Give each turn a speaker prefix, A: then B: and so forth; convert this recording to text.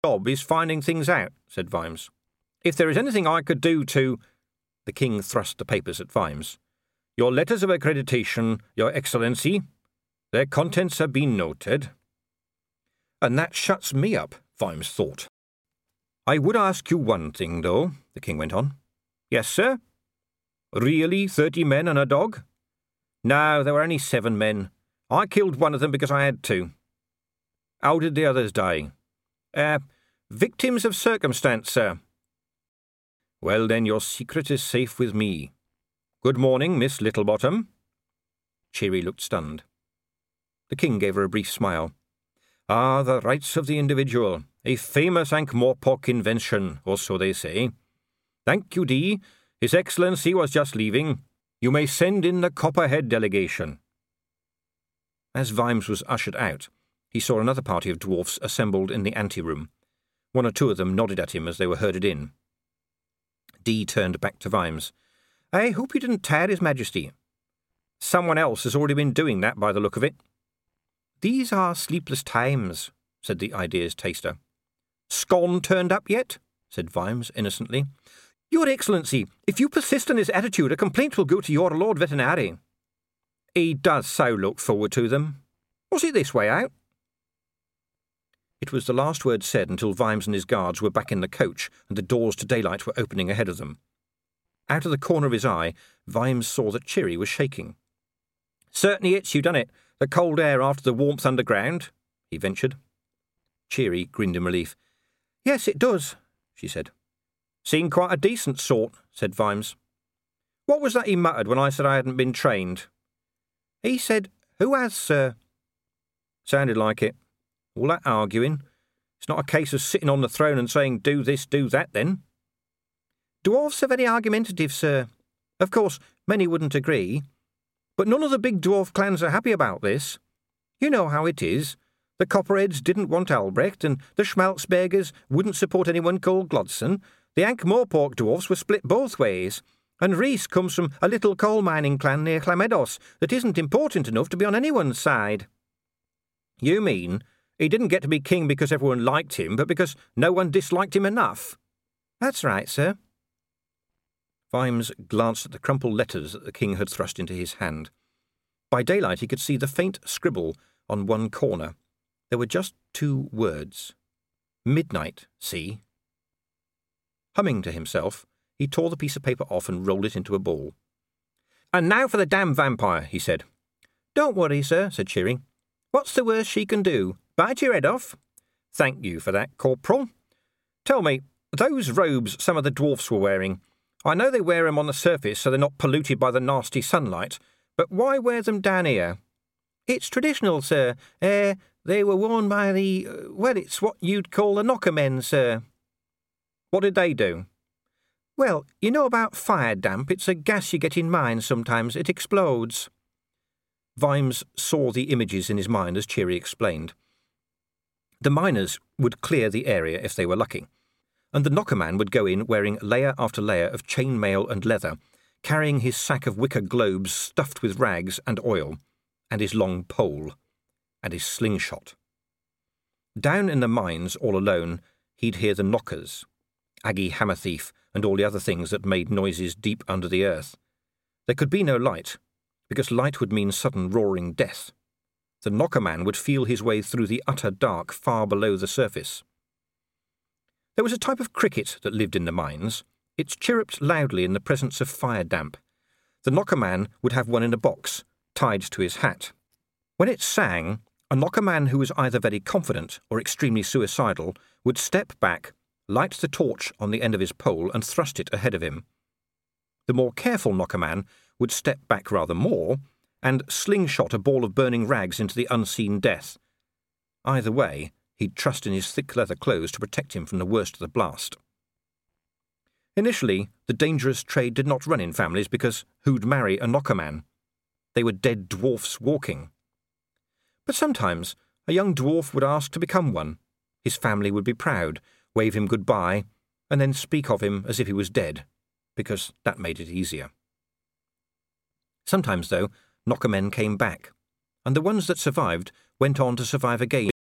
A: job is finding things out," said Vimes. "If there is anything I could do to—" The king thrust the papers at Vimes. "Your letters of accreditation, Your Excellency. Their contents have been noted." "And that shuts me up," Vimes thought. "I would ask you one thing, though," the king went on. "Yes, sir?" "Really 30 men and a dog?" "No, there were only 7 men. I killed one of them because I had to." "How did the others die?" Victims of circumstance, sir." "Well, then, your secret is safe with me. Good morning, Miss Littlebottom." Cheery looked stunned. The king gave her a brief smile. "Ah, the rights of the individual, a famous Ankh-Morpork invention, or so they say. Thank you, Dee. His Excellency was just leaving. You may send in the Copperhead delegation." As Vimes was ushered out, he saw another party of dwarfs assembled in the anteroom. 1 or 2 of them nodded at him as they were herded in. Dee turned back to Vimes. "I hope you didn't tire His Majesty." "Someone else has already been doing that by the look of it." "These are sleepless times," said the ideas taster. "Scone turned up yet?" said Vimes innocently. "Your Excellency, if you persist in this attitude, a complaint will go to your Lord Veterinary." "He does so look forward to them. Was it this way out?" It was the last word said until Vimes and his guards were back in the coach and the doors to daylight were opening ahead of them. Out of the corner of his eye, Vimes saw that Cheery was shaking. "Certainly it's you done it, the cold air after the warmth underground," he ventured. Cheery grinned in relief. "Yes, it does," she said. "Seemed quite a decent sort," said Vimes. "What was that he muttered when I said I hadn't been trained?" "He said, 'Who has, sir?'" "Sounded like it. All that arguing. It's not a case of sitting on the throne and saying, 'Do this, do that,' then." "Dwarfs are very argumentative, sir. Of course, many wouldn't agree. But none of the big dwarf clans are happy about this. You know how it is. The Copperheads didn't want Albrecht, and the Schmalzbergers wouldn't support anyone called Glodson. The Ankh-Morpork dwarfs were split both ways, and Rhys comes from a little coal-mining clan near Llamedos that isn't important enough to be on anyone's side." "You mean he didn't get to be king because everyone liked him, but because no one disliked him enough?" "That's right, sir." Vimes glanced at the crumpled letters that the king had thrust into his hand. By daylight he could see the faint scribble on one corner. There were just 2 words. "Midnight, see." Humming to himself, he tore the piece of paper off and rolled it into a ball. "And now for the damn vampire," he said. "Don't worry, sir," said Cheery. "What's the worst she can do? Bite your head off?" "Thank you for that, Corporal. Tell me, those robes some of the dwarfs were wearing, I know they wear them on the surface so they're not polluted by the nasty sunlight, but why wear them down here?" "It's traditional, sir. They were worn by well, it's what you'd call the knocker men, sir." "What did they do?" "Well, you know about fire damp. It's a gas you get in mines sometimes. It explodes." Vimes saw the images in his mind as Cheery explained. The miners would clear the area if they were lucky, and the knockerman would go in wearing layer after layer of chain mail and leather, carrying his sack of wicker globes stuffed with rags and oil, and his long pole, and his slingshot. Down in the mines, all alone, he'd hear the knockers, Aggie Hammerthief, and all the other things that made noises deep under the earth. There could be no light, because light would mean sudden roaring death. The knockerman would feel his way through the utter dark far below the surface. There was a type of cricket that lived in the mines. It chirruped loudly in the presence of fire damp. The knockerman would have one in a box, tied to his hat. When it sang, a knockerman who was either very confident or extremely suicidal would step back, light the torch on the end of his pole and thrust it ahead of him. The more careful knockerman would step back rather more and slingshot a ball of burning rags into the unseen death. Either way, he'd trust in his thick leather clothes to protect him from the worst of the blast. Initially, the dangerous trade did not run in families because who'd marry a knockerman? They were dead dwarfs walking. But sometimes a young dwarf would ask to become one. His family would be proud, wave him goodbye, and then speak of him as if he was dead, because that made it easier. Sometimes, though, knockermen came back, and the ones that survived went on to survive again.